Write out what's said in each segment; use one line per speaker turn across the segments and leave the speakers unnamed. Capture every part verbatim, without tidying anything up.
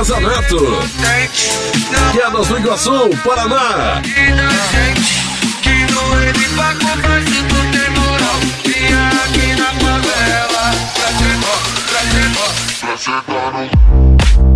Casanato, Quedas do Iguaçu, Paraná.
Que no ele pra comprar se tu tem moral. Vinha aqui na favela pra sentar, pra sentar, pra sentar no...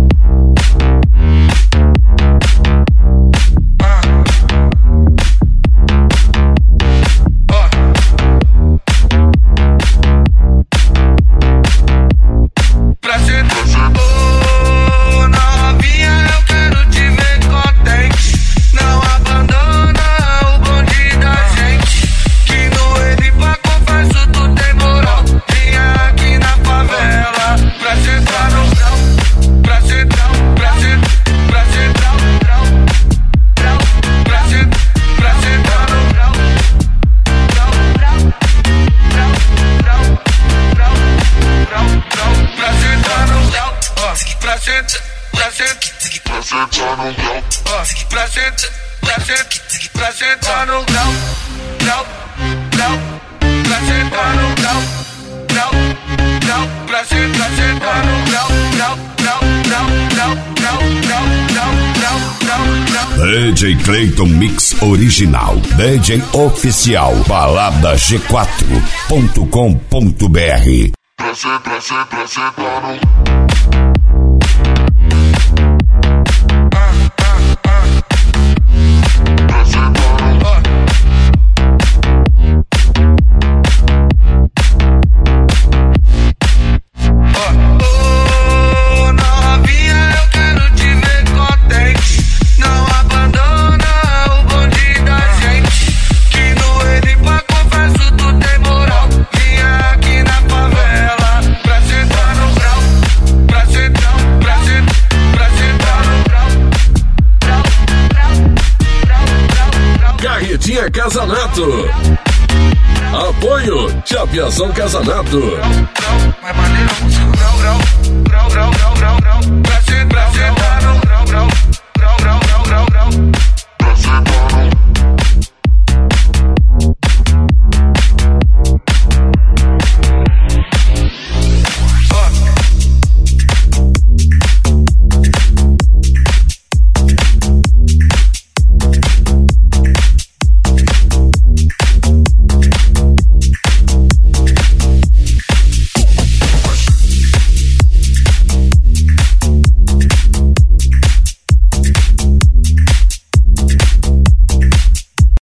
Pra sentar no grau, grau, grau, pra sentar no grau, grau, grau, pra sentar, sentar no grau, grau, grau, grau, grau, grau, grau, grau, grau, grau, grau.
D J Clayton Mix Original, D J Oficial, balada g quatro ponto com ponto b r.
Pra sentar, pra sentar, pra sentar no...
Casanato. Apoio Chapiação Casanato.